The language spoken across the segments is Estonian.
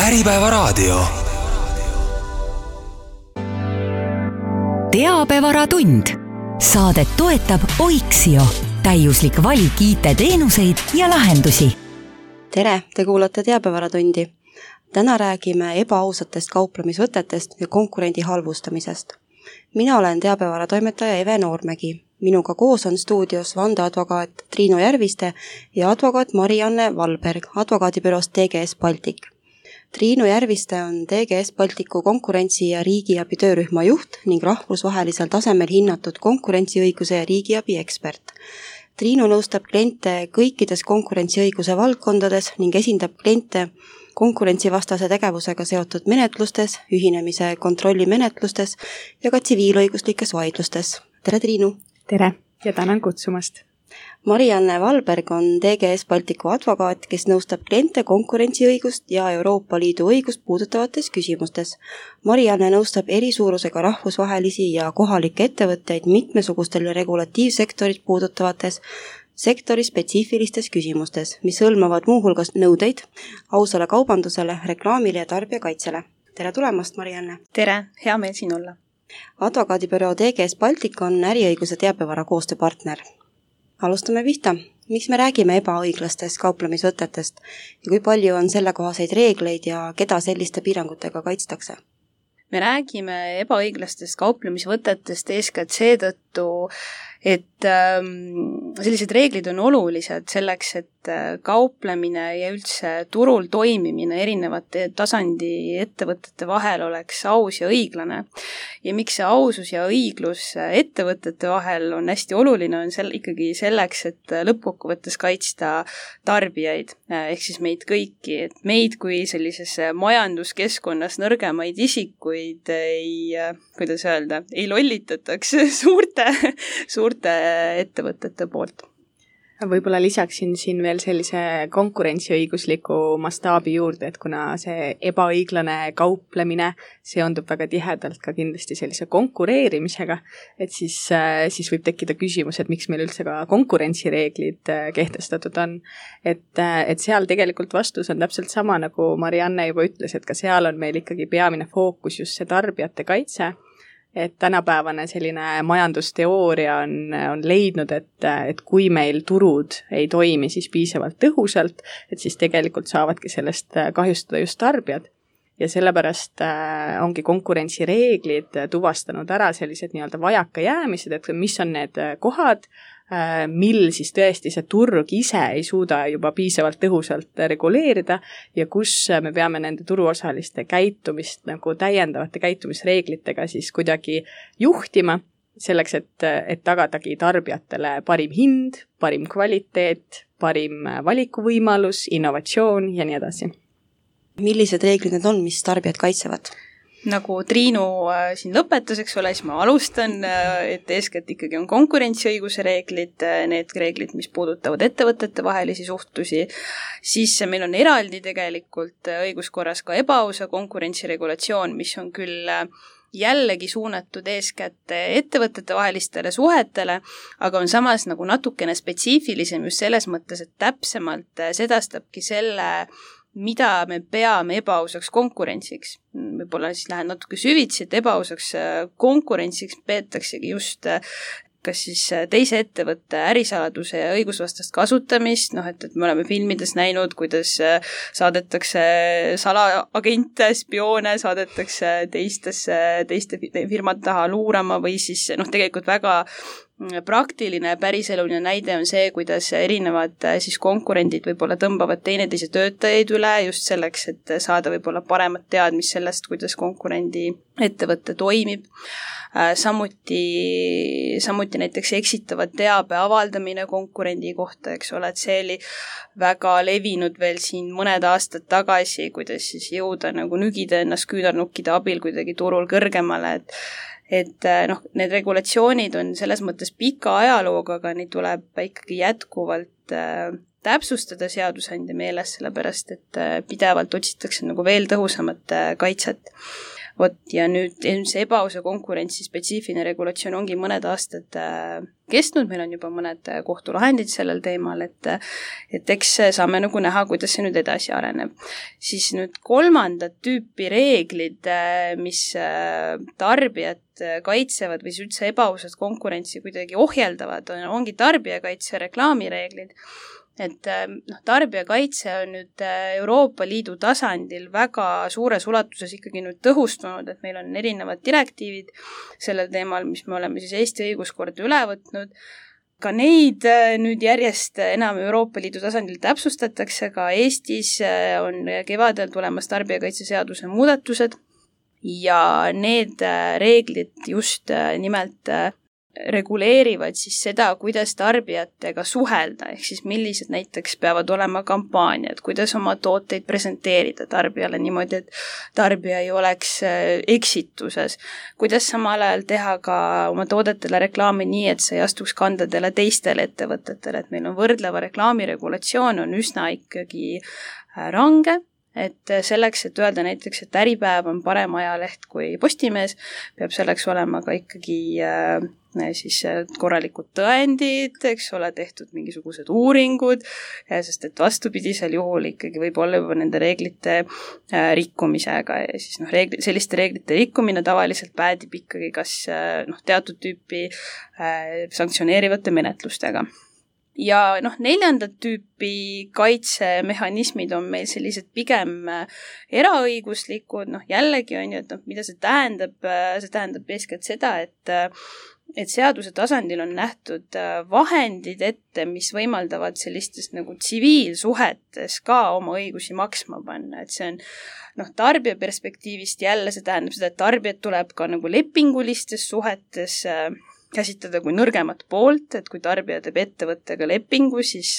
Äripäevaraadio. Teabevaratund. Saadet toetab Oiksio. Täiuslik valik IT-teenuseid ja lahendusi. Tere, te kuulate Teabevaratundi. Täna räägime ebaausatest kauplemisvõtetest ja konkurendi halvustamisest. Mina olen teabevaratoimetaja Eve Noormägi. Minuga koos on stuudios vandeadvokaat Triinu Järviste ja advokaat Mari-Anne Valberg advokaadibüroost TGS Baltic. Triinu Järviste on TGS Balticu konkurentsi- ja riigiabi töörühma juht ning rahvusvahelisel tasemel hinnatud konkurentsiõiguse ja riigiabi ekspert. Triinu nõustab kliente kõikides konkurentsiõiguse valdkondades ning esindab kliente konkurentsivastase tegevusega seotud menetlustes, ühinemise kontrollimenetlustes ja ka tsiviilõiguslikes vaidlustes. Tere, Triinu! Tere ja tänan kutsumast! Mari-Anne Valberg on TGS Balticu advokaat, kes nõustab kliente konkurentsiõigust ja Euroopa Liidu õigust puudutavates küsimustes. Mari-Anne nõustab erisuurusega rahvusvahelisi ja kohalikke ettevõtteid mitmesugustel regulatiivsektorit puudutavates sektori spetsiifilistes küsimustes, mis hõlmavad muuhulgas nõudeid ausale kaubandusele, reklaamile ja tarbijakaitsele. Tere tulemast, Mari-Anne! Tere, hea meel siin olla! Advokaadibüroo TGS Baltic on äriõiguse teabevara koostööpartner. Alustame pihta. Miks me räägime ebaõiglastest kauplemisvõtetest ja kui palju on sellekohaseid reegleid ja keda selliste piirangutega kaitstakse? Me räägime ebaõiglastest kauplemisvõtetest eeskätt seetõttu, et sellised reeglid on olulised selleks, et kauplemine ja üldse turul toimimine erinevate tasandi ettevõtete vahel oleks aus ja õiglane. Ja miks see ausus ja õiglus ettevõtete vahel on hästi oluline, on ikkagi selleks, et lõppkokkuvõttes kaitsta tarbijaid, ehk siis meid kõiki, et meid kui sellises majanduskeskkonnas nõrgemaid isikuid ei lollitataks suurte ettevõtete poolt. Võib-olla lisaksin siin veel sellise konkurentsiõigusliku mastaabi juurde, et kuna see ebaõiglane kauplemine seondub väga tihedalt ka kindlasti sellise konkureerimisega, et siis võib tekkida küsimus, et miks meil üldse ka konkurentsireeglid kehtestatud on. Et seal tegelikult vastus on täpselt sama, nagu Mari-Anne juba ütles, et ka seal on meil ikkagi peamine fookus just see tarbijate kaitse. Et tänapäevane selline majandusteooria on leidnud, et kui meil turud ei toimi siis piisavalt tõhusalt, et siis tegelikult saavadki sellest kahjustada just tarbijad. Ja sellepärast ongi konkurentsireeglid tuvastanud ära sellised nii-öelda vajakajäämised, et mis on need kohad, mil siis tõesti see turg ise ei suuda juba piisavalt tõhusalt reguleerida ja kus me peame nende turuosaliste käitumist nagu täiendavate käitumisreeglitega siis kuidagi juhtima selleks, et tagadagi tarbijatele parim hind, parim kvaliteet, parim valikuvõimalus, innovatsioon ja nii edasi. Millised reeglid need on, mis tarbijad kaitsevad? Nagu Triinu siin lõpetas, eks ole, siis ma alustan, et eeskätt ikkagi on konkurentsiõiguse reeglid, need reeglid, mis puudutavad ettevõtete vahelisi suhtlusi, siis meil on eraldi tegelikult õiguskorras ka ebaausa konkurentsiregulatsioon, mis on küll jällegi suunatud eeskätt ettevõtete vahelistele suhetele, aga on samas nagu natukene spetsiifilisem just selles mõttes, et täpsemalt sedastabki selle, mida me peame ebaausaks konkurentsiks. Võib-olla siis lähen natuke süvitsi, et ebaausaks konkurentsiks peetaksegi just kas siis teise ettevõtte ärisaladuse ja õigusvastast kasutamist, et me oleme filmides näinud, kuidas saadetakse salaagente, spioone, saadetakse teiste firmad taha luurama või siis tegelikult väga praktiline päriseluline näide on see, kuidas erinevad siis konkurendid võib-olla tõmbavad teineteise töötajaid üle just selleks, et saada võib-olla paremat teadmist sellest, kuidas konkurendi ettevõte toimib. Samuti näiteks eksitavad teabe avaldamine konkurendi kohta, eks ole, et see oli väga levinud veel siin mõned aastad tagasi, kuidas siis jõuda nagu nügida ennast küünarnukkide abil kuidagi turul kõrgemale, et need regulatsioonid on selles mõttes pika ajalooga, aga neid tuleb ikkagi jätkuvalt täpsustada seadusandja meeles, sellepärast et pidevalt otsitakse nagu veel tõhusamat kaitset. ja nüüd see ebaausa konkurentsi spetsiifiline regulatsioon ongi mõned aastad kestnud, meil on juba mõned kohtulahendid sellel teemal, et eks saame nagu näha, kuidas see nüüd edasi areneb. Siis nüüd kolmandat tüüpi reeglid, mis tarbijat kaitsevad või üldse ebaausat konkurentsi kuidagi ohjeldavad, ongi tarbijakaitse ja reklaamireeglid. Et tarbijakaitse on nüüd Euroopa Liidu tasandil väga suures ulatuses ikkagi nüüd tõhustunud, et meil on erinevad direktiivid sellel teemal, mis me oleme siis Eesti õiguskorda üle võtnud. Ka neid nüüd järjest enam Euroopa Liidu tasandil täpsustatakse, ka Eestis on kevadel tulemas tarbijakaitseseaduse muudatused ja need reeglid just nimelt reguleerivad siis seda, kuidas tarbijatega suhelda, ehk siis millised näiteks peavad olema kampaaniad, kuidas oma tooteid presenteerida tarbijale niimoodi, et tarbija ei oleks eksituses, kuidas samal ajal teha ka oma toodetele reklaami nii, et see ei astuks kandadele teistele ettevõtetele, et meil on võrdleva reklaamiregulatsioon on üsna ikkagi range, et selleks, et öelda näiteks, et Äripäev on parem ajaleht kui Postimees, peab selleks olema ka ikkagi siis korralikud tõendid, eks ole, tehtud mingisugused uuringud, sest et vastupidisel juhul ikkagi võib olla juba nende reeglite rikkumisega ja siis selliste reeglite rikkumine tavaliselt päädib ikkagi kas teatud tüüpi sanktsioneerivate menetlustega. Ja neljandat tüüpi kaitsemehhanismid on meil sellised pigem eraõiguslikud, jällegi on ju, et mida see tähendab eeskätt seda, et seaduse tasandil on nähtud vahendid ette, mis võimaldavad sellistes nagu tsiviilsuhetes ka oma õigusi maksma panna, et see on tarbija perspektiivist jälle see tähendab seda, et tarbijad tuleb ka nagu lepingulistes suhetes käsitleda kui nõrgemat poolt, et kui tarbija teeb ettevõttega lepingu, siis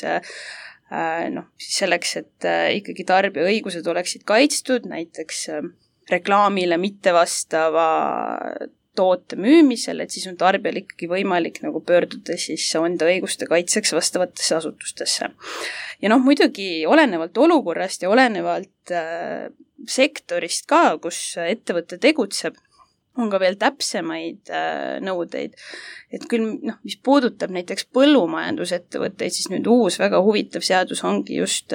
selleks, et ikkagi tarbija õigused oleksid kaitstud, näiteks reklaamile mittevastava toote müümisel, et siis on tarbijal ikkagi võimalik nagu pöörduda siis enda õiguste kaitseks vastavatesse asutustesse. Ja muidugi olenevalt olukorrast ja olenevalt sektorist ka, kus ettevõte tegutseb, on ka veel täpsemaid nõudeid. Et küll, mis puudutab näiteks põllumajandusettevõtteid, siis nüüd uus väga huvitav seadus ongi just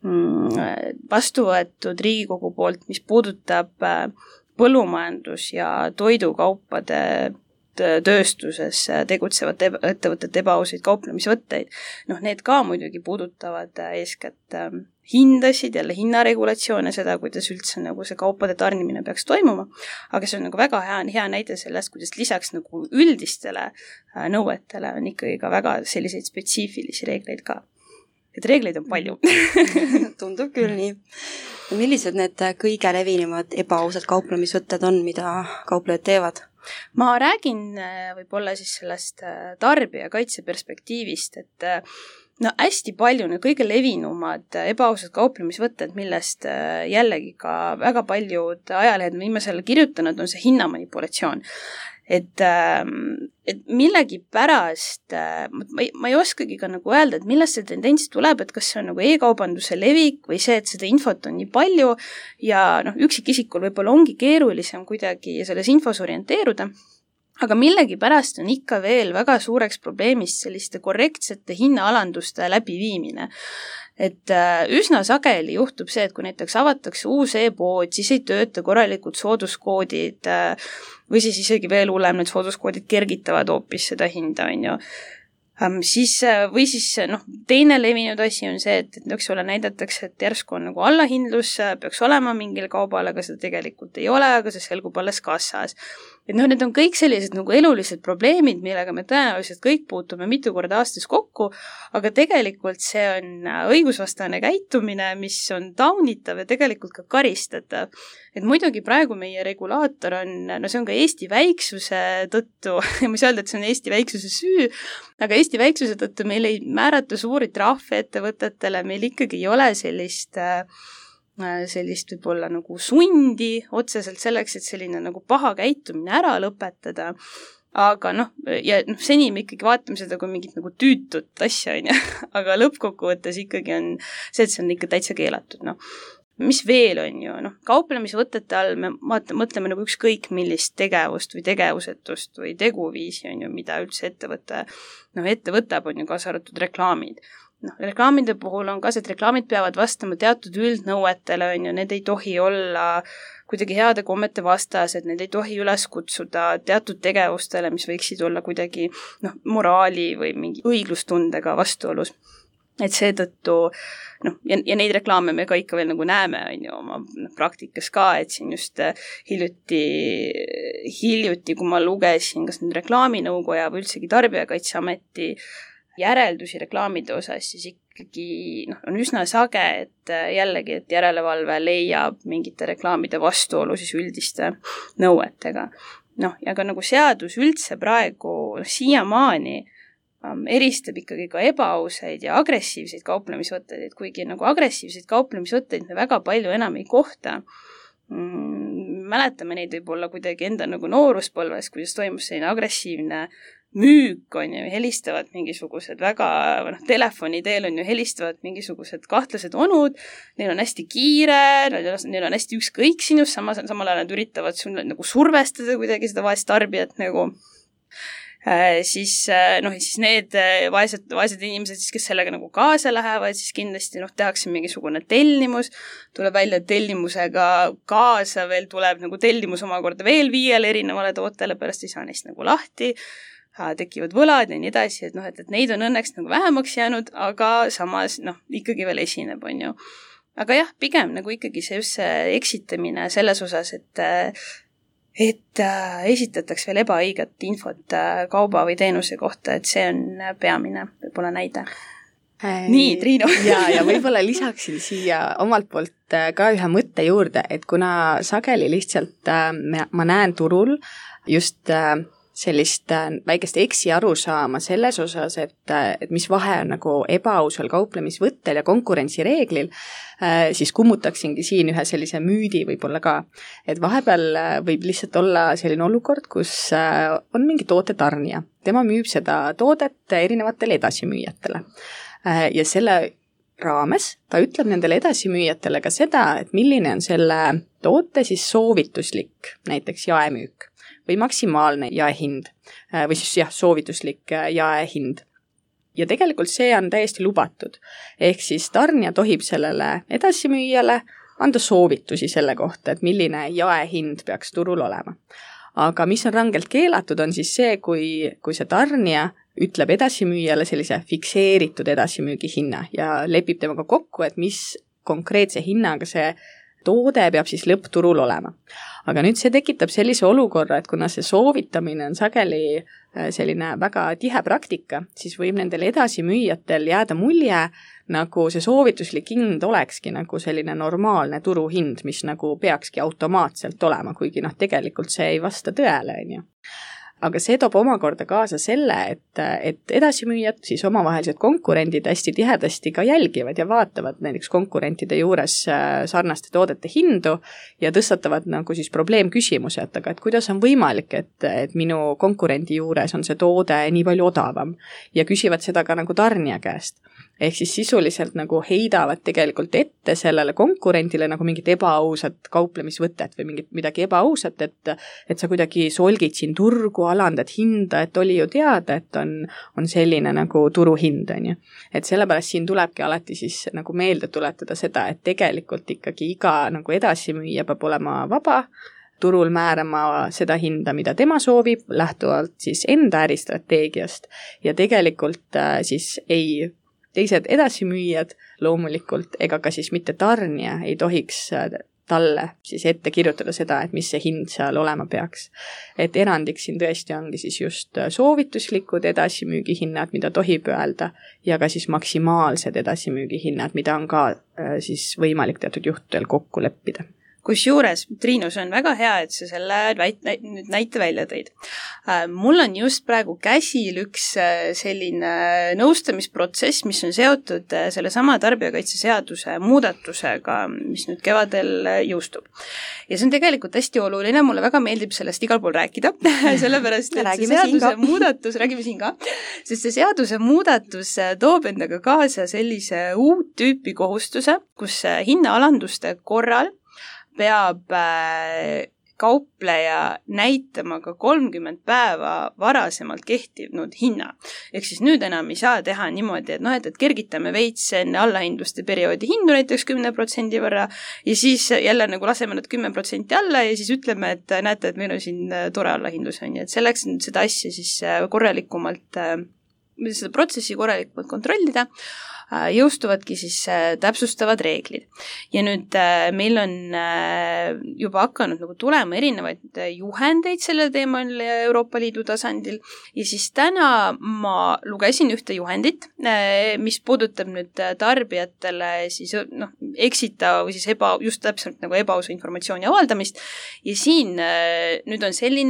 vastu võetud Riigikogu poolt, mis puudutab põllumajandus- ja toidukaupade tööstuses tegutsevate ettevõtete ebaausaid kauplemisvõtteid. Need ka muidugi puudutavad eeskätt hindasid, jälle hinnaregulatsioone, seda, kuidas üldse nagu see kaupade tarnimine peaks toimuma, aga see on nagu väga hea näide sellest, kuidas lisaks nagu üldistele nõuetele on ikkagi ka väga selliseid spetsiifilisi reegleid ka. Et reegleid on palju. Tundub küll nii. Millised need kõige levinimad ebaausad kauplemisvõtted on, mida kauplejad teevad? Ma räägin võib-olla siis sellest tarbijakaitse perspektiivist, et hästi palju need kõige levinumad ebaausad kauplemisvõtted, millest jällegi ka väga paljud ajalehed viimasel kirjutanud, on see hinnamanipulatsioon. Et millegi pärast, ma ei oskagi ka nagu öelda, et millest see tendents tuleb, et kas see on nagu e-kaubanduse levik või see, et seda infot on nii palju ja üksikisikul võib-olla ongi keerulisem kuidagi selles infos orienteeruda, aga millegi pärast on ikka veel väga suureks probleemist selliste korrektsete hinnaalanduste läbiviimine. Et üsna sageli juhtub see, et kui näiteks avatakse uus e-pood, siis ei tööta korralikud sooduskoodid või siis isegi veel hullem, need sooduskoodid kergitavad hoopis seda hinda, on ju. Või siis teine levinud asi on see, et eks ole, näidatakse, et järsku on nagu allahindlus, peaks olema mingil kaubal, aga seda tegelikult ei ole, aga see selgub alles kassas. Et need on kõik sellised nagu elulised probleemid, millega me tõenäoliselt kõik puutume mitu korda aastas kokku, aga tegelikult see on õigusvastane käitumine, mis on taunitav ja tegelikult ka karistatav. Et muidugi praegu meie regulaator on, see on ka Eesti väiksuse tõttu, ma ei saa öelda, et see on Eesti väiksuse süü, aga Eesti väiksuse tõttu meil ei määrata suuri trahve ettevõtetele, meil ikkagi ei ole sellist võib-olla nagu sundi otseselt selleks, et selline nagu paha käitumine ära lõpetada. Aga seni me ikkagi vaatame seda kui mingit nagu tüütut asja, on ju. Aga lõppkokkuvõttes ikkagi on see, et see on ikka täitsa keelatud, mis veel on ju, kauplemisvõtete all me mõtleme nagu ükskõik millist tegevust või tegevusetust või teguviisi on ju, mida üldse ette võtab, on ju kaasa arvatud reklaamid. Reklaamide puhul on ka see, et reklaamid peavad vastama teatud üldnõuetele, on ju, need ei tohi olla kuidagi heade kommete vastased, need ei tohi üles kutsuda teatud tegevustele, mis võiksid olla kuidagi moraali või mingi õiglustundega vastuolus. Et seetõttu, ja neid reklaame me ka ikka veel nagu näeme, on ju, oma praktikas ka, et siin just hiljuti, kui ma lugesin kas nüüd reklaaminõukoja või üldsegi Tarbijakaitseameti järeldusi reklaamide osas, siis ikkagi on üsna sage, et jällegi, et järelevalve leiab mingite reklaamide vastuolu siis üldiste nõuetega. Ja ka nagu seadus üldse praegu siiamaani eristab ikkagi ka ebaausaid ja agressiivseid kauplemisvõtteid, et kuigi nagu agressiivseid kauplemisvõtteid me väga palju enam ei kohta. Mäletame neid võib-olla kuidagi enda nagu nooruspõlves, kuidas toimus selline agressiivne müük, on ju, helistavad mingisugused väga, telefoni teel on ju, helistavad mingisugused kahtlased onud, neil on hästi kiire, neil on hästi ükskõik sinust, samal ajal nad üritavad sulle nagu survestada kuidagi seda vaest tarbijat nagu. Siis need vaesed inimesed, kes sellega nagu kaasa lähevad, siis kindlasti tehakse mingisugune tellimus, tuleb välja tellimusega kaasa veel tuleb nagu tellimus omakorda veel 5 erinevale tootele, pärast ei saa neist nagu lahti, tekivad võlad ja nii edasi, et neid on õnneks nagu vähemaks jäänud, aga samas ikkagi veel esineb, on ju. Aga jah, pigem nagu ikkagi see eksitamine selles osas, et esitatakse veel ebaõiget infot kauba või teenuse kohta, et see on peamine võib-olla näide. Nii, Triinu. ja võib-olla lisaksin siia omalt poolt ka ühe mõtte juurde, et kuna sageli lihtsalt ma näen turul just sellist väikest arusaama selles osas, et mis vahe on nagu ebaausal kauplemisvõttel ja konkurentsireeglil, siis kummutaksingi siin ühe sellise müüdi võib-olla ka. Et vahepeal võib lihtsalt olla selline olukord, kus on mingi toote tarnija. Tema müüb seda toodet erinevatele edasimüüjatele. Ja selle raames ta ütleb nendele edasimüüjatele ka seda, et milline on selle toote siis soovituslik, näiteks jaemüük või maksimaalne jaehind või siis soovituslik jaehind. Ja tegelikult see on täiesti lubatud. Ehk siis tarnija tohib sellele edasimüüjale anda soovitusi selle kohta, et milline jaehind peaks turul olema. Aga mis on rangelt keelatud, on siis see, kui see tarnija ütleb edasimüüjale sellise fikseeritud edasimüügi hinna ja lepib temaga kokku, et mis konkreetse hinnaga see toode peab siis lõppturul olema. Aga nüüd see tekitab sellise olukorra, et kuna see soovitamine on sageli selline väga tihe praktika, siis võib nendel edasimüüjatel jääda mulje, nagu see soovituslik hind olekski nagu selline normaalne turuhind, mis nagu peakski automaatselt olema, kuigi tegelikult see ei vasta tõele, on ju. Aga see toob omakorda kaasa selle, et edasimüüjad, siis omavahelised konkurendid hästi tihedasti ka jälgivad ja vaatavad näiteks konkurentide juures sarnaste toodete hindu ja tõstatavad nagu siis probleemküsimuse, et kuidas on võimalik, et minu konkurendi juures on see toode nii palju odavam ja küsivad seda ka nagu tarnija käest. Ehk siis sisuliselt nagu heidavad tegelikult ette sellele konkurendile nagu mingit ebaausat kauplemisvõtet või midagi ebaausat, et sa kuidagi solgid siin turgu, alandad hinda, et oli ju teada, et on selline nagu turuhind, on ju. Et sellepärast siin tulebki alati siis nagu meelde tuletada seda, et tegelikult ikkagi iga nagu edasimüüja peab olema vaba turul määrama seda hinda, mida tema soovib, lähtuvalt siis enda äristrateegiast ja tegelikult siis teised edasimüüjad loomulikult ega ka siis mitte tarnija ei tohiks talle siis ette kirjutada seda, et mis see hind seal olema peaks. Et erandiks siin tõesti ongi siis just soovituslikud edasimüügihinnad, mida tohib öelda, ja ka siis maksimaalsed edasimüügihinnad, mida on ka siis võimalik teatud juhtudel kokku leppida. Kusjuures, Triinu, see on väga hea, et sa selle näite välja tõid. Mul on just praegu käsil üks selline nõustamisprotsess, mis on seotud selle sama tarbijakaitseseaduse muudatusega, mis nüüd kevadel jõustub. Ja see on tegelikult hästi oluline, mulle väga meeldib sellest igal pool rääkida, sellepärast, et see seaduse muudatus, räägime siin ka, sest see seaduse muudatus toob endaga kaasa sellise uut tüüpi kohustuse, kus hinnaalanduste korral peab kaupleja näitama ka 30 päeva varasemalt kehtinud hinna. Ehk siis nüüd enam ei saa teha niimoodi, et kergitame veits enne allahindluste perioodi hindu näiteks 10% võrra ja siis jälle nagu laseme nad 10% alla ja siis ütleme, et näete, et meil on siin tore allahindlus on ja et selleks seda asja siis korralikumalt, seda protsessi korralikumalt kontrollida, jõustuvadki siis täpsustavad reeglid. Ja nüüd meil on juba hakanud nagu tulema erinevaid juhendeid selle teemal Euroopa Liidu tasandil ja siis täna ma lugesin ühte juhendit, mis puudutab nüüd tarbijatele siis eksita või siis just täpselt nagu ebaausa informatsiooni avaldamist ja siin nüüd on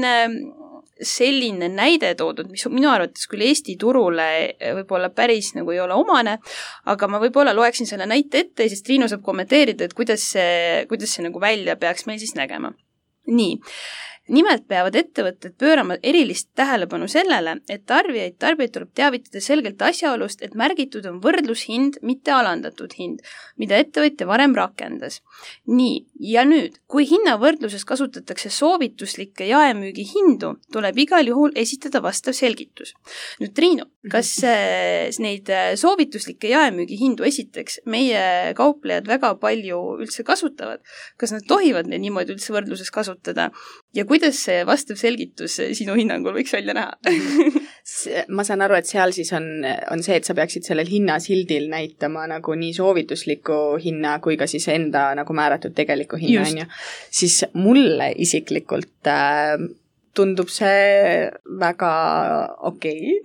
selline näide toodud, mis minu arvates küll Eesti turule võib-olla päris nagu ei ole omane, aga ma võib-olla loeksin selle näite ette ja siis Triinu saab kommenteerida, et kuidas see nagu välja peaks meil siis nägema. Nii. Nimelt peavad ettevõtted pöörama erilist tähelepanu sellele, et tarbijaid tuleb teavitada selgelt asjaolust, et märgitud on võrdlushind, mitte alandatud hind, mida ettevõtja varem rakendas. Nii, ja nüüd, kui hinnavõrdluses kasutatakse soovituslikke jaemüügi hindu, tuleb igal juhul esitada vastav selgitus. Nüüd, Triinu, kas neid soovituslikke jaemüügi hindu esiteks meie kauplejad väga palju üldse kasutavad? Kas nad tohivad neid niimoodi üldse võrdluses kasutada? Ja kuidas see vastav selgitus sinu hinnangul võiks välja näha? Ma saan aru, et seal siis on see, et sa peaksid sellel hinnasildil näitama nagu nii soovitusliku hinna kui ka siis enda nagu määratud tegeliku hinna, on ju. Siis mulle isiklikult tundub see väga okei.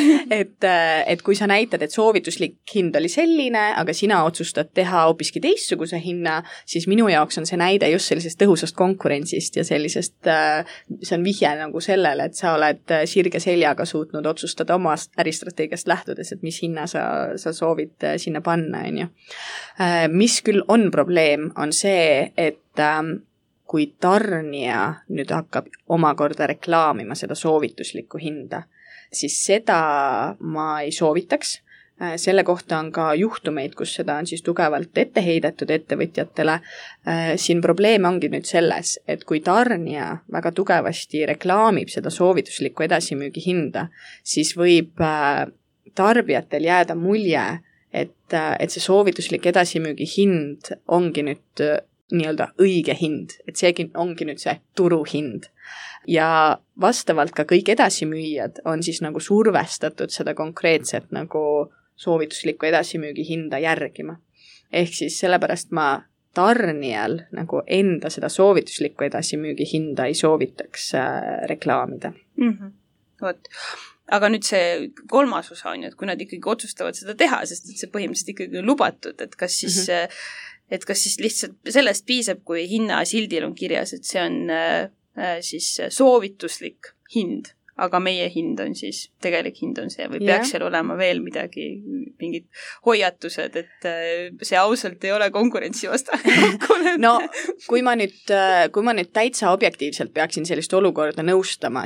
Et kui sa näitad, et soovituslik hind oli selline, aga sina otsustad teha hoopiski teistsuguse hinna, siis minu jaoks on see näide just sellisest tõhusast konkurentsist ja sellisest, see on vihje nagu sellele, et sa oled sirge seljaga suutnud otsustada oma äristrateegiast lähtudes, et mis hinna sa soovid sinna panna, on ju. Mis küll on probleem, on see, et kui tarnija nüüd hakkab omakorda reklaamima seda soovituslikku hinda, siis seda ma ei soovitaks. Selle kohta on ka juhtumeid, kus seda on siis tugevalt ette heidetud ettevõtjatele. Siin probleem ongi nüüd selles, et kui tarnija väga tugevasti reklaamib seda soovituslikku edasimüügi hinda, siis võib tarbijatel jääda mulje, et see soovituslik edasimüügi hind ongi nüüd nii-öelda õige hind, et seegi ongi nüüd see turuhind. Ja vastavalt ka kõik edasimüüjad on siis nagu survestatud seda konkreetset nagu soovituslikku edasimüügi hinda järgima. Ehk siis sellepärast ma tarnijal nagu enda seda soovituslikku edasimüügi hinda ei soovitaks reklaamida. Vot. Aga nüüd see kolmas osa on ju, et kui nad ikkagi otsustavad seda teha, sest see põhimõtteliselt ikkagi on lubatud, et kas siis lihtsalt sellest piisab, kui hinnasildil on kirjas, et see on siis soovituslik hind, aga meie hind on siis, tegelik hind on see või peaks seal olema veel midagi, mingid hoiatused, et see ausalt ei ole konkurentsi vastane. No, kui ma nüüd täitsa objektiivselt peaksin sellist olukorda nõustama,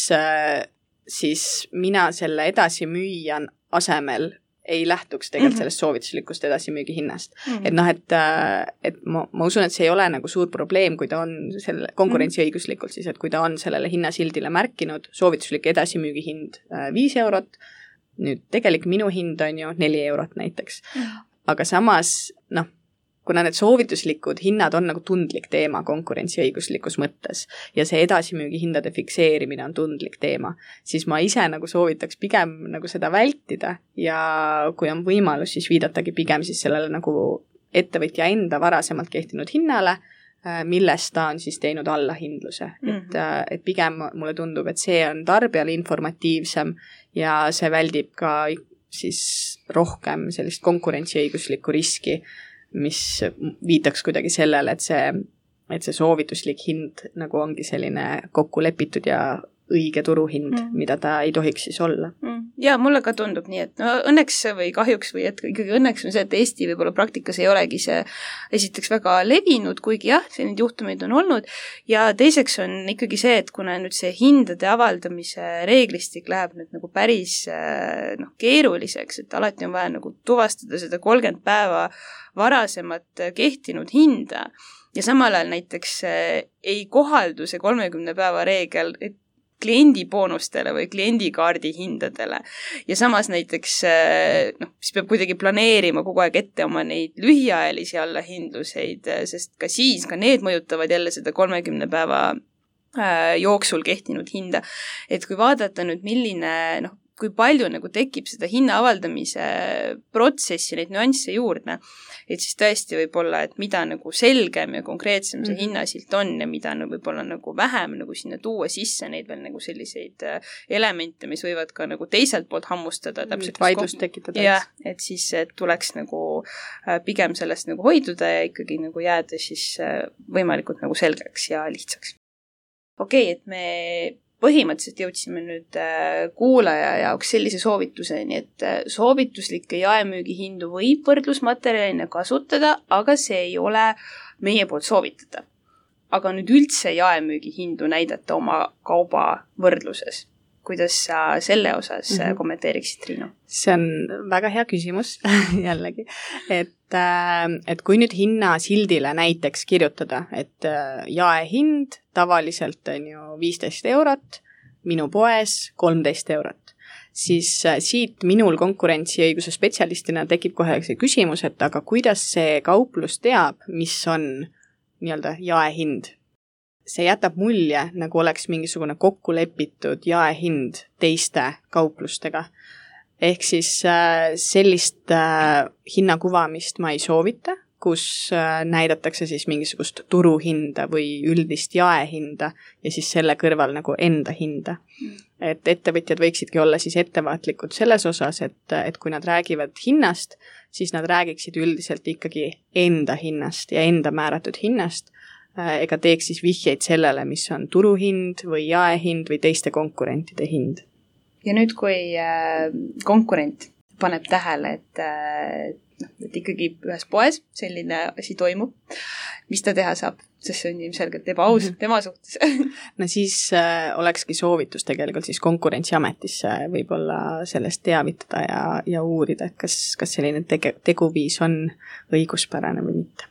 siis mina selle edasimüüja asemel ei lähtuks tegelikult sellest soovituslikust edasimüügi hinnast. Et ma usun, et see ei ole nagu suur probleem, kui ta on selle konkurentsiõiguslikult siis, et kui ta on sellele hinnasildile märkinud soovituslik edasimüügi hind 5 eurot, nüüd tegelik minu hind on ju 4 eurot näiteks. Aga samas, kuna need soovituslikud hinnad on nagu tundlik teema konkurentsiõiguslikus mõttes ja see edasimüügi hindade fikseerimine on tundlik teema, siis ma ise nagu soovitaks pigem nagu seda vältida ja kui on võimalus, siis viidatagi pigem siis sellele nagu ettevõtja enda varasemalt kehtinud hinnale, millest ta on siis teinud allahindluse. Et pigem mulle tundub, et see on tarbijale informatiivsem ja see väldib ka siis rohkem sellist konkurentsiõiguslikku riski, mis viitaks kuidagi sellele, et see et see soovituslik hind nagu ongi selline kokku lepitud ja õige turuhind, mida ta ei tohiks siis olla. Ja mulle ka tundub nii, et no õnneks või kahjuks või et ikkagi õnneks on see, et Eesti võib-olla praktikas ei olegi see esiteks väga levinud, kuigi jah, selline juhtumeid on olnud, ja teiseks on ikkagi see, et kuna nüüd see hindade avaldamise reeglistik läheb nüüd nagu päris keeruliseks, et alati on vaja nagu tuvastada seda 30 päeva varasemat kehtinud hinda ja samal ajal näiteks ei kohaldu see 30 päeva reegel, et kliendiboonustele või kliendikaardi hindadele. Ja samas näiteks siis peab kuidagi planeerima kogu aeg ette oma neid lühiajalisi allahindluseid, sest ka siis ka need mõjutavad jälle seda 30 päeva jooksul kehtinud hinda. Et kui vaadata nüüd, milline, kui palju nagu tekib seda hinna avaldamise protsessi, neid nüansse juurde, et siis tõesti võib olla, et mida nagu selgem ja konkreetsem see hinnasilt on ja mida võib olla nagu vähem nagu sinna tuua sisse neid veel nagu selliseid elemente, mis võivad ka nagu teiselt poolt hammustada. Vaidlust tekitada. Jah, et siis tuleks nagu pigem sellest nagu hoiduda ja ikkagi nagu jääda siis võimalikult nagu selgeks ja lihtsaks. Okei, et me põhimõtteliselt jõudsime nüüd kuulaja jaoks sellise soovituseni, et soovituslikke jaemüügihindu võib võrdlusmaterjalina kasutada, aga see ei ole meie poolt soovitada. Aga nüüd üldse jaemüügihindu näidata oma kauba võrdluses. Kuidas sa selle osas kommenteeriksid, Triinu? See on väga hea küsimus jällegi, et kui nüüd hinnasildile näiteks kirjutada, et jaehind tavaliselt on ju 15 eurot, minu poes 13 eurot, siis siit minul konkurentsiõiguse spetsialistina tekib kohe see küsimus, et aga kuidas see kauplus teab, mis on nii-öelda jaehind? See jätab mulje, nagu oleks mingisugune kokku lepitud jaehind teiste kauplustega. Ehk siis sellist hinnakuvamist ma ei soovita, kus näidatakse siis mingisugust turuhinda või üldist jaehinda ja siis selle kõrval nagu enda hinda. Et ettevõtjad võiksidki olla siis ettevaatlikud selles osas, et kui nad räägivad hinnast, siis nad räägiksid üldiselt ikkagi enda hinnast ja enda määratud hinnast, ega teeks siis vihjeid sellele, mis on turuhind või jaehind või teiste konkurentide hind. Ja nüüd, kui konkurent paneb tähele, et ikkagi ühes poes selline asi toimub, mis ta teha saab, sest see on ilmselgelt ebaaus tema suhtes. No siis olekski soovitus tegelikult siis Konkurentsiametisse võib-olla sellest teavitada ja uurida, et kas selline teguviis on õiguspärane või mitte.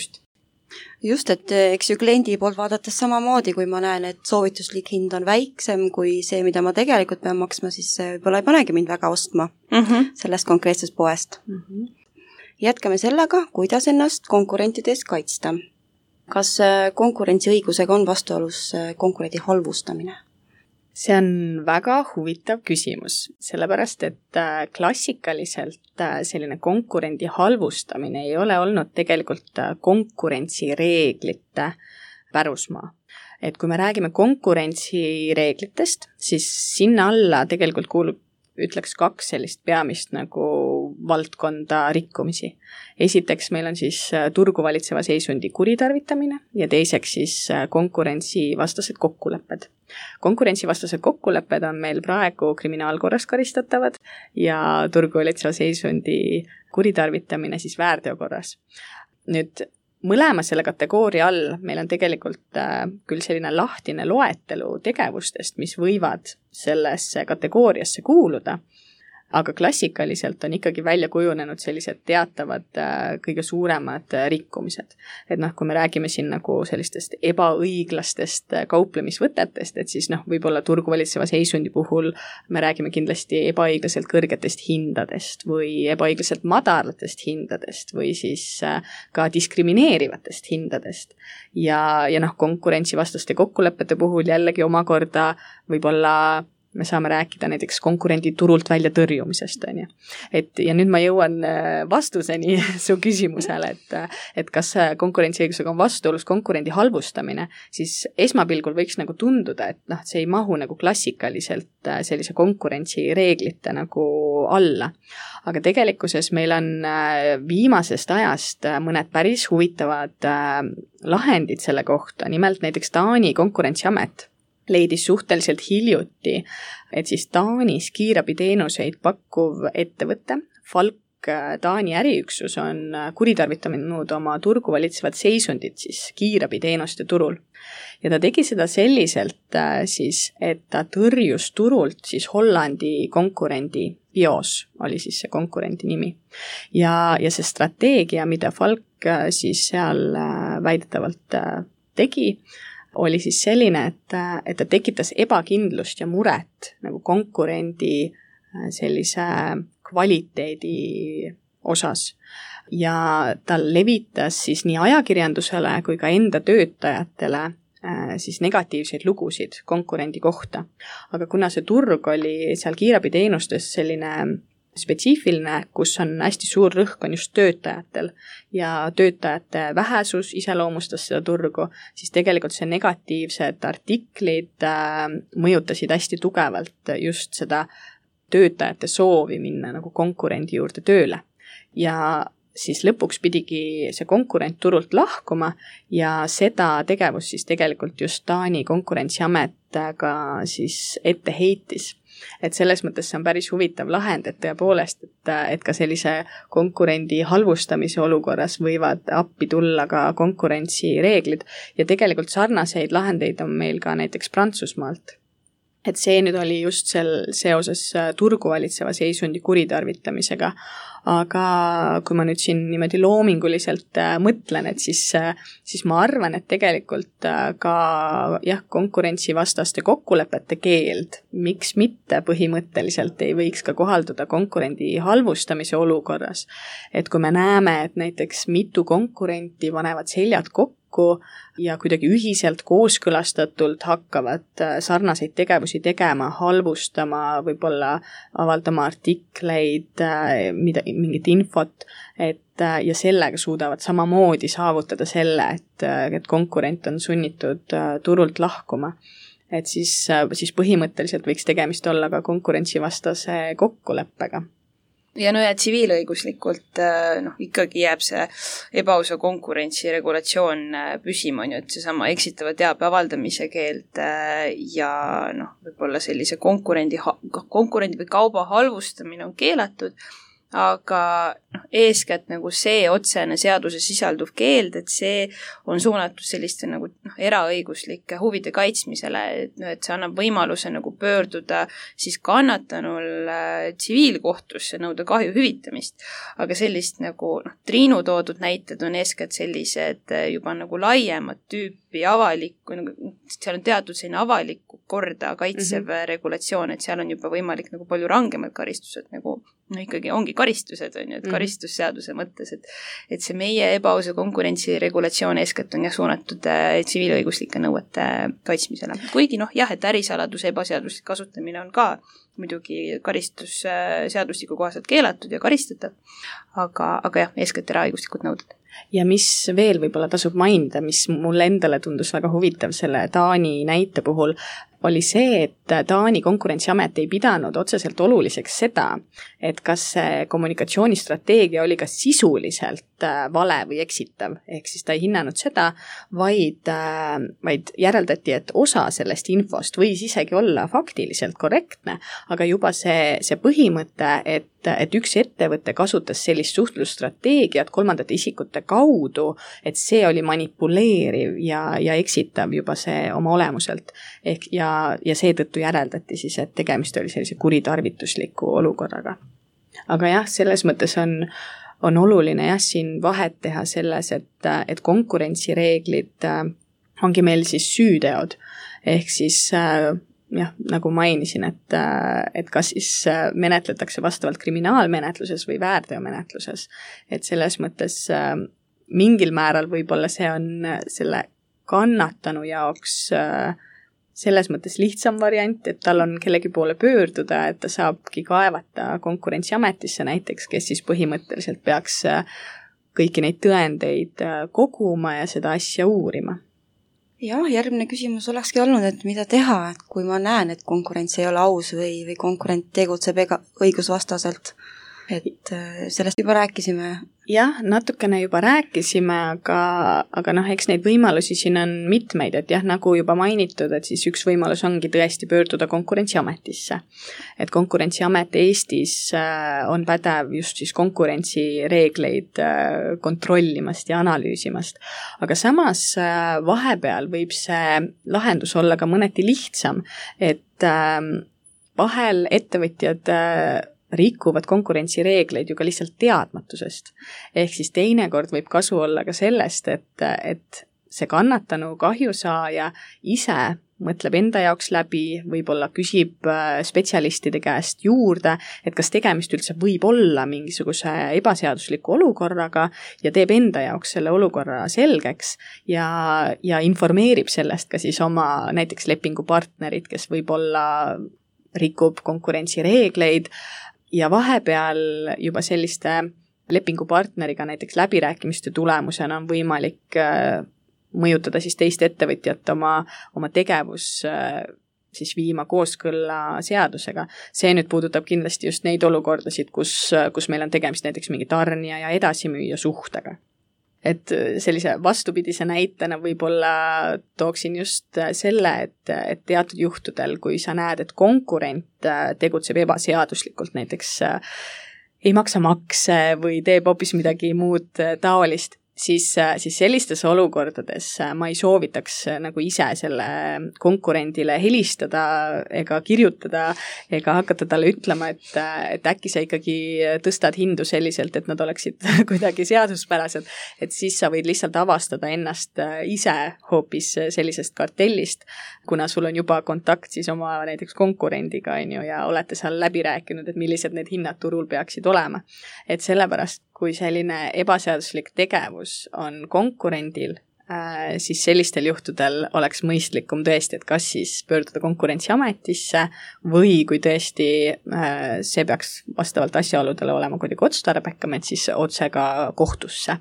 Just, et eks ju kliendi poolt vaadates samamoodi, kui ma näen, et soovituslik hind on väiksem kui see, mida ma tegelikult pean maksma, siis võib-olla ei panegi mind väga ostma sellest konkreetsest poest. Jätkame sellega, kuidas ennast konkurentides kaitsta. Kas konkurentsiõigusega on vastuolus konkurendi halvustamine? See on väga huvitav küsimus, sellepärast et klassikaliselt selline konkurendi halvustamine ei ole olnud tegelikult konkurentsireeglite pärusmaa. Et kui me räägime konkurentsireeglitest, siis sinna alla tegelikult kuulub, ütleks 2 sellist peamist nagu valdkonda rikkumisi. Esiteks meil on siis turgu valitseva seisundi kuritarvitamine ja teiseks siis konkurentsivastased kokkulepped. Konkurentsivastased kokkulepped on meil praegu kriminaalkorras karistatavad ja turgu valitseva seisundi kuritarvitamine siis väärteokorras. Nüüd mõlema selle kategooria all meil on tegelikult küll selline lahtine loetelu tegevustest, mis võivad sellesse kategooriasse kuuluda, aga klassikaliselt on ikkagi välja kujunenud sellised teatavad kõige suuremad rikkumised. Et kui me räägime siin nagu sellistest ebaõiglastest kauplemisvõtetest, et siis võib-olla turgu valitseva seisundi puhul me räägime kindlasti ebaõiglaselt kõrgetest hindadest või ebaõiglaselt madalatest hindadest või siis ka diskrimineerivatest hindadest. Ja konkurentsivastaste kokkulepete puhul jällegi omakorda võib-olla me saame rääkida näiteks konkurendi turult välja tõrjumisest, on ju. Ja nüüd ma jõuan vastuseni su küsimusele, et kas konkurentsiõigusega on vastuolus konkurendi halvustamine, siis esmapilgul võiks nagu tunduda, et see ei mahu nagu klassikaliselt sellise konkurentsireeglite nagu alla. Aga tegelikkuses meil on viimasest ajast mõned päris huvitavad lahendid selle kohta, nimelt näiteks Taani konkurentsiamet leidis suhteliselt hiljuti, et siis Taanis kiirabiteenuseid pakkuv ettevõte, Falk Taani äriüksus on kuritarvitanud oma turgu valitsevat seisundit siis kiirabiteenuste turul. Ja ta tegi seda selliselt siis, et ta tõrjus turult siis Hollandi konkurendi Bios, oli siis see konkurendi nimi. Ja see strateegia, mida Falk siis seal väidetavalt tegi, oli siis selline, et ta tekitas ebakindlust ja muret nagu konkurendi sellise kvaliteedi osas. Ja ta levitas siis nii ajakirjandusele kui ka enda töötajatele siis negatiivseid lugusid konkurendi kohta. Aga kuna see turg oli seal kiirabiteenustes selline spetsiifiline, kus on hästi suur rõhk on just töötajatel ja töötajate vähesus iseloomustas seda turgu, siis tegelikult see negatiivsed artiklid mõjutasid hästi tugevalt just seda töötajate soovi minna nagu konkurendi juurde tööle. Ja siis lõpuks pidigi see konkurent turult lahkuma ja seda tegevust siis tegelikult just Taani konkurentsiamet ka siis ette heitis. Et selles mõttes see on päris huvitav lahend, et tõepoolest, et ka sellise konkurendi halvustamise olukorras võivad appi tulla ka konkurentsireeglid ja tegelikult sarnaseid lahendeid on meil ka näiteks Prantsusmaalt. Et see nüüd oli just seoses turgu valitseva seisundi kuritarvitamisega, aga kui ma nüüd siin niimoodi loominguliselt mõtlen, et siis ma arvan, et tegelikult ka konkurentsivastaste kokkulepete keeld, miks mitte põhimõtteliselt ei võiks ka kohalduda konkurendi halvustamise olukorras. Et kui me näeme, et näiteks mitu konkurenti panevad seljad kokku ja kuidagi ühiselt kooskõlastatult hakkavad sarnaseid tegevusi tegema, halvustama, võib-olla avaldama artikleid, mingit infot, ja sellega suudavad samamoodi saavutada selle, et konkurent on sunnitud turult lahkuma. Et siis põhimõtteliselt võiks tegemist olla ka konkurentsivastase kokkuleppega. Ja tsiviilõiguslikult ikkagi jääb see ebaausa konkurentsi regulatsioon püsima, et seesama eksitava teabe avaldamise keeld ja võib-olla sellise konkurendi või kauba halvustamine on keelatud, aga eeskätt nagu see otsene seaduse sisalduv keeld, et see on suunatud selliste nagu eraõiguslike huvide kaitsmisele, et see annab võimaluse nagu pöörduda siis kannatanul tsiviilkohtusse nõuda kahju hüvitamist. Aga sellist nagu Triinu toodud näited on eeskätt sellised juba nagu laiemat tüüpi avalikku, seal on teatud selline avalikku korda kaitsev regulatsioon, et seal on juba võimalik nagu palju rangemad karistused nagu ikkagi ongi karistused, on ju, et karistusseaduse mõttes, et see meie ebaausa konkurentsi regulatsioon eeskätt on suunatud tsiviilõiguslike nõuete kaitsmisele. Kuigi et ärisaladuse ebaseaduslik kasutamine on ka muidugi karistusseadustiku kohaselt keelatud ja karistatav, aga eeskätt eraõiguslikud nõuded. Ja mis veel võib-olla tasub mainida, mis mulle endale tundus väga huvitav selle Taani näite puhul, oli see, et Taani konkurentsiamet ei pidanud otseselt oluliseks seda, et kas see kommunikatsioonistrateegia oli ka sisuliselt vale või eksitav, ehk siis ta ei hinnanud seda, vaid järeldati, et osa sellest infost võis isegi olla faktiliselt korrektne, aga juba see põhimõte, et üks ettevõte kasutas sellist suhtlusstrateegiat kolmandate isikute kaudu, et see oli manipuleeriv ja eksitav juba see oma olemuselt. Ja seetõttu järeldati siis, et tegemist oli sellise kuritarvitusliku olukorraga. Aga selles mõttes on oluline siin vahet teha selles, et konkurentsireeglid ongi meil siis süüteod, ehk siis nagu mainisin, et kas siis menetletakse vastavalt kriminaalmenetluses või väärteomenetluses, et selles mõttes mingil määral võib-olla see on selle kannatanu jaoks selles mõttes lihtsam variant, et tal on kellegi poole pöörduda, et ta saabki kaevata Konkurentsiametisse näiteks, kes siis põhimõtteliselt peaks kõiki neid tõendeid koguma ja seda asja uurima. Jah, järgmine küsimus olekski olnud, et mida teha, et kui ma näen, et konkurents ei ole aus või konkurent tegutseb õigusvastaselt. Et sellest juba rääkisime. Jah, natukene juba rääkisime, aga eks neid võimalusi siin on mitmeid, et jah, nagu juba mainitud, et siis üks võimalus ongi tõesti pöörduda Konkurentsiametisse. Et Konkurentsiamet Eestis on pädev just siis konkurentsireegleid kontrollimast ja analüüsimast. Aga samas vahepeal võib see lahendus olla ka mõneti lihtsam, et vahel ettevõtjad rikuvad konkurentsireegleid ju ka lihtsalt teadmatusest. Ehk siis teinekord võib kasu olla ka sellest, et see kannatanu kahjusaaja ise mõtleb enda jaoks läbi, võib-olla küsib spetsialistide käest juurde, et kas tegemist üldse võib olla mingisuguse ebaseadusliku olukorraga ja teeb enda jaoks selle olukorra selgeks ja informeerib sellest ka siis oma näiteks lepingupartnerid, kes võib-olla rikub konkurentsireegleid ja vahepeal juba selliste lepingupartneriga näiteks läbirääkimiste tulemusena on võimalik mõjutada siis teist ettevõtjat oma tegevus siis viima kooskõlla seadusega. See nüüd puudutab kindlasti just neid olukordasid, kus meil on tegemist näiteks mingi tarnija ja edasimüüja suhtega. Et sellise vastupidise näitena võib-olla tooksin just selle, et teatud juhtudel, kui sa näed, et konkurent tegutseb ebaseaduslikult, näiteks ei maksa makse või teeb hoopis midagi muud taolist, siis sellistes olukordades ma ei soovitaks nagu ise selle konkurendile helistada ega kirjutada ega hakata talle ütlema, et äkki sa ikkagi tõstad hindu selliselt, et nad oleksid kuidagi seaduspärased, et siis sa võid lihtsalt avastada ennast ise hoopis sellisest kartellist, kuna sul on juba kontakt siis oma näiteks konkurendiga ja olete seal läbi rääkinud, et millised need hinnad turul peaksid olema. Et sellepärast, kui selline ebaseaduslik tegevus on konkurendil, siis sellistel juhtudel oleks mõistlikum tõesti, et kas siis pöörduda Konkurentsiametisse või kui tõesti see peaks vastavalt asjaoludele olema kuidagi otstarbekam, et siis otse ka kohtusse.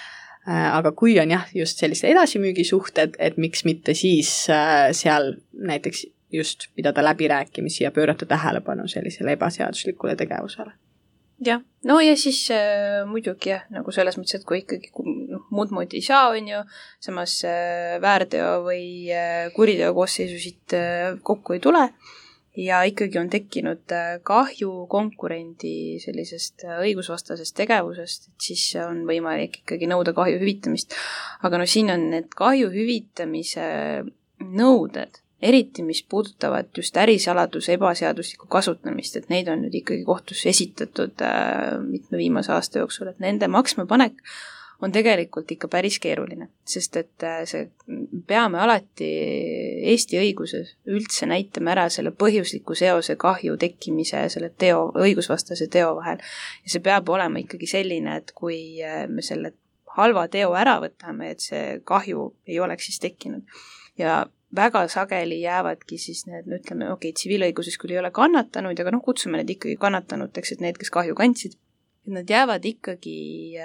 Aga kui on jah just sellised edasimüügisuhted, et miks mitte siis seal näiteks just pidada läbirääkimisi ja pöörata tähelepanu sellisele ebaseaduslikule tegevusele. Jah, no ja siis muidugi jah, nagu selles mõttes, et kui ikkagi muud moodi ei saa, on ju, samas väärteo või kuriteo koosseisu siit kokku ei tule ja ikkagi on tekkinud kahju konkurendi sellisest õigusvastasest tegevusest, et siis on võimalik ikkagi nõuda kahju hüvitamist. Aga no siin on need kahju hüvitamise nõuded, eriti mis puudutavad just ärisaladuse ebaseaduslikku kasutamist, et neid on nüüd ikkagi kohtusse esitatud mitme viimase aasta jooksul, et nende maksmapanek on tegelikult ikka päris keeruline, sest et peame alati Eesti õiguses üldse näitama ära selle põhjusliku seose kahju tekkimise selle õigusvastase teo vahel. Ja see peab olema ikkagi selline, et kui me selle halva teo ära võtame, et see kahju ei oleks siis tekkinud. Ja väga sageli jäävadki siis need, ütleme, tsiviilõiguses küll ei ole kannatanud, aga kutsume need ikkagi kannatanuteks, et need, kes kahju kandsid, et nad jäävad ikkagi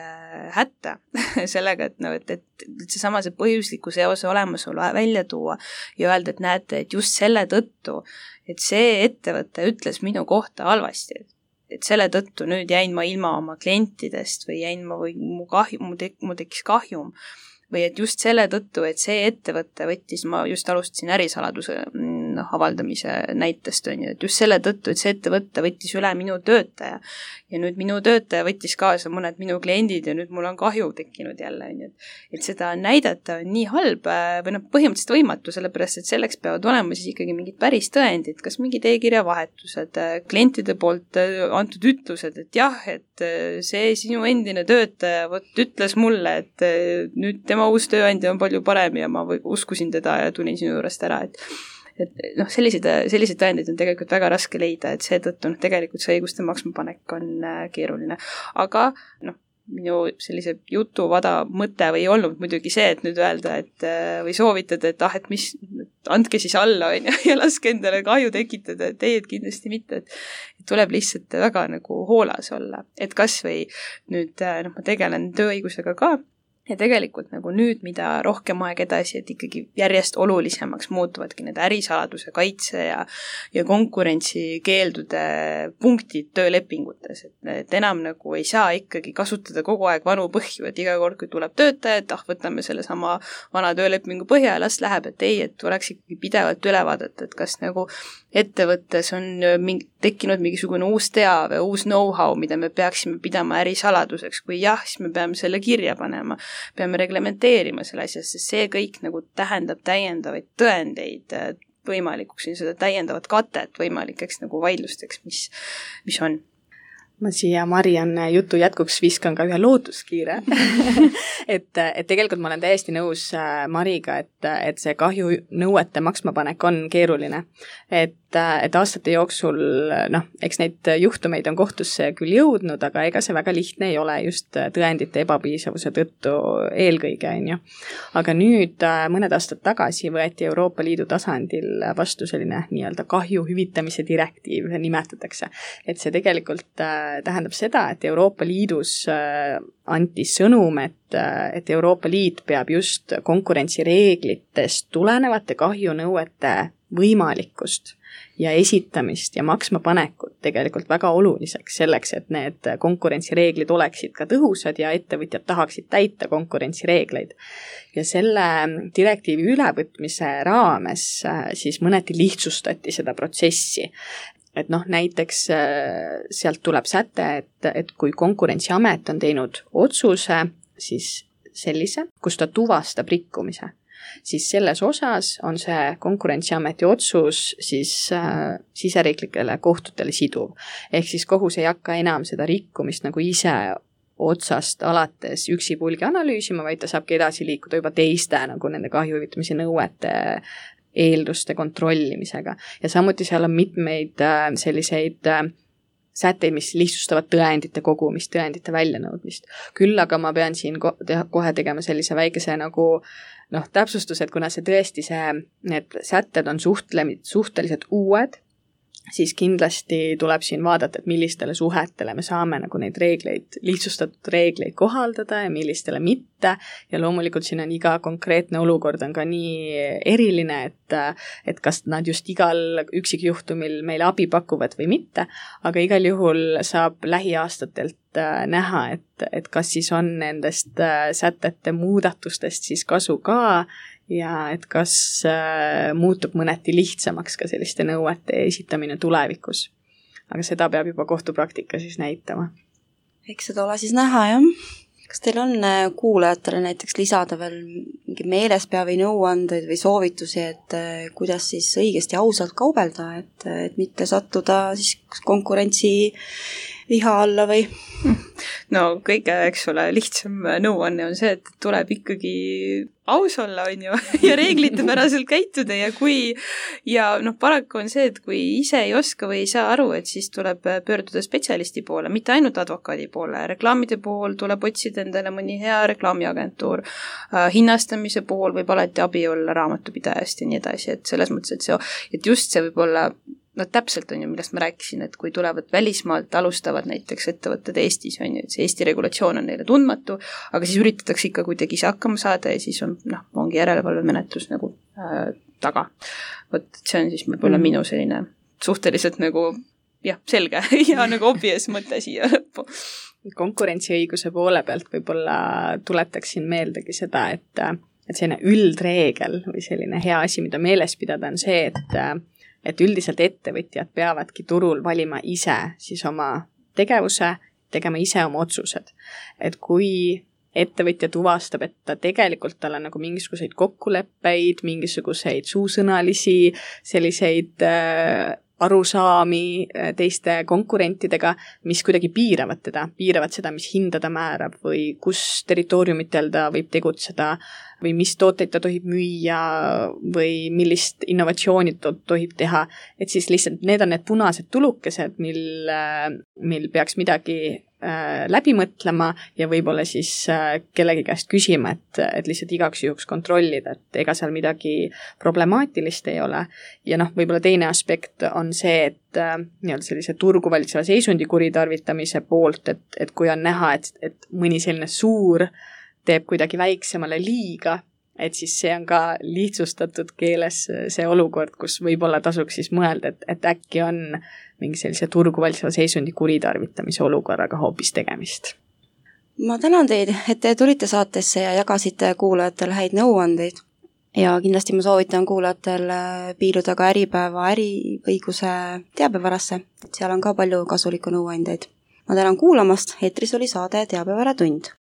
hätta sellega, et seesama see põhjusliku seose olemasolu välja tuua ja öelda, et näete, et just selle tõttu, et see ettevõte ütles minu kohta halvasti, et selle tõttu nüüd jäin ma ilma oma klientidest või jäin ma või mu tekkis kahjum. Või et just selle tõttu, et see ettevõte võttis, ma just alustasin ärisaladuse avaldamise näitest, on ju, et just selle tõttu, et see ettevõte võttis üle minu töötaja ja nüüd minu töötaja võttis kaasa mõned minu kliendid ja nüüd mul on kahju tekkinud jälle, on ju, et seda näidata on nii halb või põhimõtteliselt võimatu, sellepärast, et selleks peavad olema siis ikkagi mingid päris tõendid, kas mingid e-kirja vahetused, klientide poolt antud ütlused, et jah, et see sinu endine töötaja ütles mulle, et nüüd tema uus tööandja on palju parem ja ma uskusin teda ja tulin sinu juurest ära, et selliseid tõendeid on tegelikult väga raske leida, et seetõttu tegelikult see õiguste maksmapanek on keeruline. Aga minu sellise jutuvada mõte või ei olnud muidugi see, et nüüd öelda, et või soovitada, et et mis andke siis alla, on ju, ja laske endale kahju tekitada, et ei, et kindlasti mitte, et tuleb lihtsalt väga nagu hoolas olla. Et kas või nüüd, ma tegelen tööõigusega ka, ja tegelikult nagu nüüd, mida rohkem aeg edasi, et ikkagi järjest olulisemaks muutuvadki need ärisaladuse kaitse ja konkurentsikeeldude punktid töölepingutes, et enam nagu ei saa ikkagi kasutada kogu aeg vanu põhju, et iga kord, kui tuleb töötaja, et võtame selle sama vana töölepingu põhja ja las läheb, et ei, et tuleks ikkagi pidevalt üle vaadata, et kas nagu ettevõttes on tekkinud mingisugune uus teave, uus know-how, mida me peaksime pidama ärisaladuseks, kui jah, siis me peame selle kirja panema, peame reglementeerima selle asja, sest see kõik nagu tähendab täiendavaid tõendeid võimalikuks, seda täiendavat katet võimalikeks nagu vaidlusteks, mis on. Ma siia Marianne jutu jätkuks viskan ka ühe lootuskiire. et tegelikult ma olen täiesti nõus Mariga, et see kahju nõuete maksmapanek on keeruline. Et aastate jooksul, eks neid juhtumeid on kohtusse küll jõudnud, aga ega see väga lihtne ei ole just tõendite ebapiisavuse tõttu eelkõige, on ju. Aga nüüd mõned aastad tagasi võeti Euroopa Liidu tasandil vastu selline nii-öelda kahju hüvitamise direktiiv nimetatakse. Et see tegelikult tähendab seda, et Euroopa Liidus anti sõnum, et Euroopa Liit peab just konkurentsireeglitest tulenevate kahjunõuete võimalikkust ja esitamist ja maksmapanekut tegelikult väga oluliseks selleks, et need konkurentsireeglid oleksid ka tõhusad ja ettevõtjad tahaksid täita konkurentsireegleid. Ja selle direktiivi ülevõtmise raames siis mõneti lihtsustati seda protsessi. Et näiteks sealt tuleb säte, et kui Konkurentsiamet on teinud otsuse, siis sellise, kus ta tuvastab rikkumise, siis selles osas on see Konkurentsiameti otsus siis siseriiklikele kohtutele siduv. Ehk siis kohus ei hakka enam seda rikkumist nagu ise otsast alates üksipulgi analüüsima, vaid ta saabki edasi liikuda juba teiste nagu nende kahjuhüvitamise nõuete eelduste kontrollimisega. Ja samuti seal on mitmeid selliseid sätteid, mis lihtsustavad tõendite kogumist, tõendite väljanõudmist. Küll aga ma pean siin kohe tegema sellise väikese nagu täpsustus, et kuna see tõesti need sätted on suhteliselt uued, siis kindlasti tuleb siin vaadata, et millistele suhetele me saame nagu neid reegleid, lihtsustatud reegleid kohaldada ja millistele mitte. Ja loomulikult siin on iga konkreetne olukord on ka nii eriline, et kas nad just igal üksikjuhtumil meile abi pakuvad või mitte, aga igal juhul saab lähiaastatelt näha, et kas siis on nendest sätete muudatustest siis kasu ka ja et kas muutub mõneti lihtsamaks ka selliste nõuete esitamine tulevikus. Aga seda peab juba kohtupraktika siis näitama. Eks seda ole siis näha, jah. Kas teil on kuulajatele näiteks lisada veel mingi meelespea või nõuandeid või soovitusi, et kuidas siis õigesti ausalt kaubelda, et mitte sattuda siis konkurentsi viha alla või? No kõige, eks ole, lihtsam nõuanne on see, et tuleb ikkagi aus olla, on ju, ja reeglitepäraselt käituda ja paraku on see, et kui ise ei oska või ei saa aru, et siis tuleb pöörduda spetsialisti poole, mitte ainult advokaadi poole. Reklaamide pool tuleb otsida endale mõni hea reklaamiagentuur. Hinnastamise pool võib alati abi olla raamatupidajast ja nii edasi, et selles mõttes, et just see võib olla täpselt on ju, millest ma rääkisin, et kui tulevad välismaalt, alustavad näiteks ettevõtted Eestis, on ju, et see Eesti regulatsioon on neile tundmatu, aga siis üritatakse ikka kuidagi ise hakkama saada ja siis ongi järelevalvemenetlus nagu taga. Vot see on siis võib-olla minu selline suhteliselt nagu selge ja nagu obvious mõte siia lõppu. Konkurentsiõiguse poole pealt võib-olla tuletaksin meeldegi seda, et selline üldreegel või selline hea asi, mida meeles pidada on see, et üldiselt ettevõtjad peavadki turul valima ise siis oma tegevuse, tegema ise oma otsused. Et kui ettevõtja tuvastab, et ta tegelikult tal on nagu mingisuguseid kokkuleppeid, mingisuguseid suusõnalisi, selliseid arusaami teiste konkurentidega, mis kuidagi piiravad seda, mis hinda ta määrab või kus territooriumitel ta võib tegutseda, või mis tooteid ta tohib müüa või millist innovatsiooni tohib teha, et siis lihtsalt need on need punased tulukesed, mil peaks midagi läbi mõtlema ja võib-olla siis kellegi käest küsima, et lihtsalt igaks juhuks kontrollida, et ega seal midagi problemaatilist ei ole. Ja võib-olla teine aspekt on see, et nii-öelda sellise turgu valitseva seisundi kuritarvitamise poolt, et kui on näha, et mõni selline suur teeb kuidagi väiksemale liiga, et siis see on ka lihtsustatud keeles see olukord, kus võib-olla tasuks siis mõelda, et äkki on mingi sellise turgu valitseva seisundi kuritarvitamise olukorraga hoopis tegemist. Ma tänan teid, et te tulite saatesse ja jagasite kuulajatele häid nõuandeid. Ja kindlasti ma soovitan kuulajatel piiluda ka Äripäeva äriõiguse teabevarasse, et seal on ka palju kasulikku nõuandeid. Ma tänan kuulamast, eetris oli saade Teabevaratund.